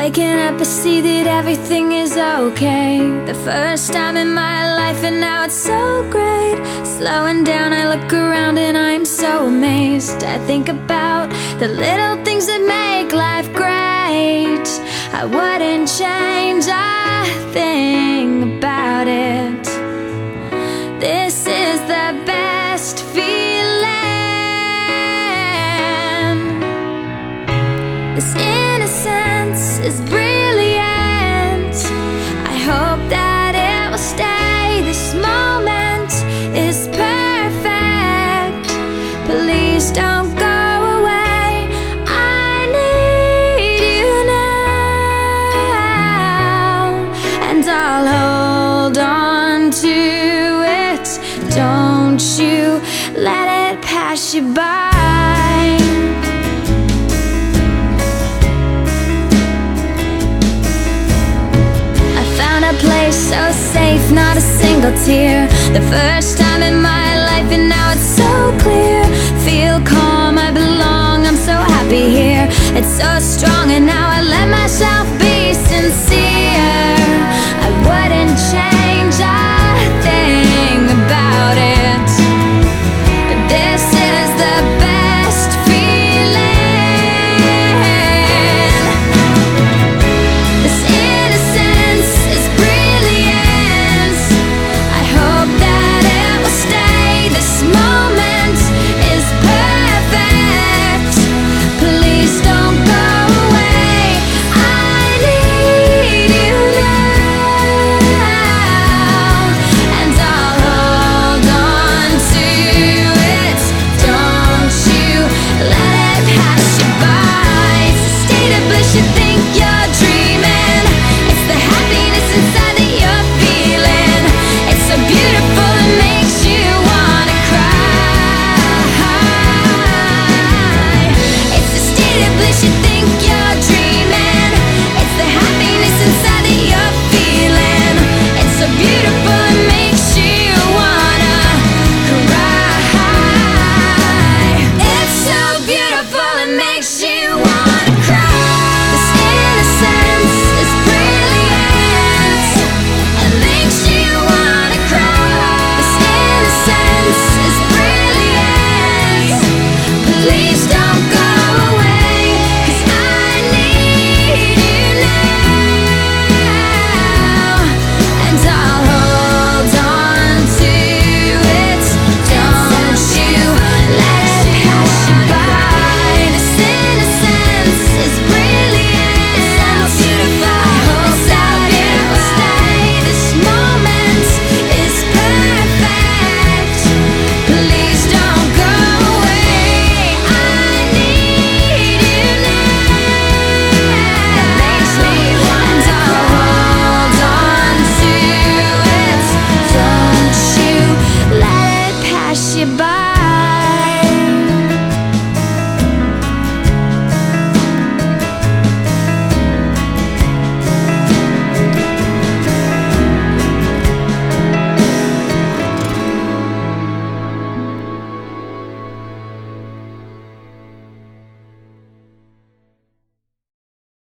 Waking up, I see that everything is okay. The first time in my life, and now it's so great. Slowing down, I look around and I'm so amazed. I think about the little things that make life great. I wouldn't change a thing about it. This is the best feeling. This innocence is brilliant. I hope that it will stay. This moment is perfect. Please don't go away. I need you now, and I'll hold on to it. Don't you let it pass you by. A place so safe, not a single tear. The first time